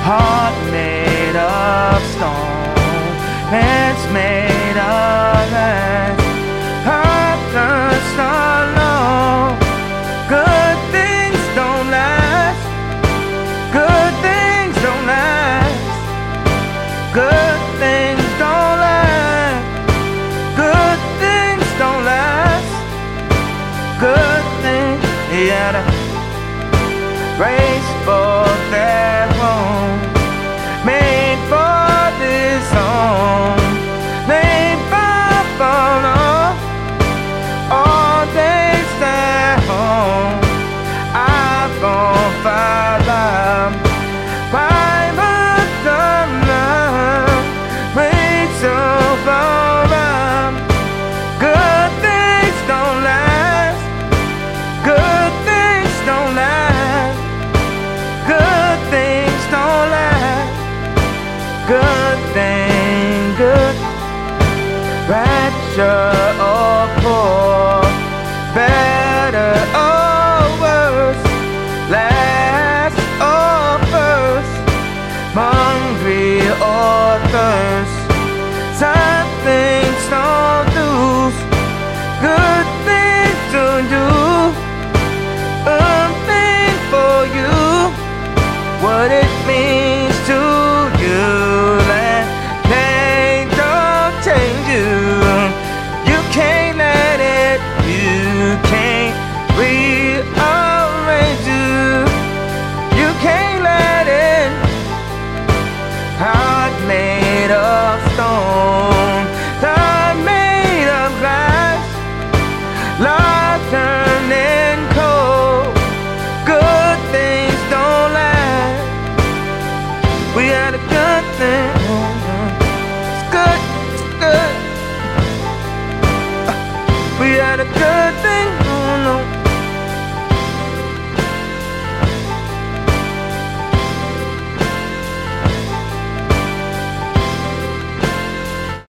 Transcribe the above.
Heart made of stone, hands made of ice. Heart turns alone. Good things don't last. Good things don't last. Good things don't last. Good things don't last. Good things, yeah. Race for their home, made for this home, made by follow. All they stay home. I'm gon' follow. Private love, Rachel Forum. Good things don't last. Good things don't last. Good things don't last. Good thing, good. Rapture.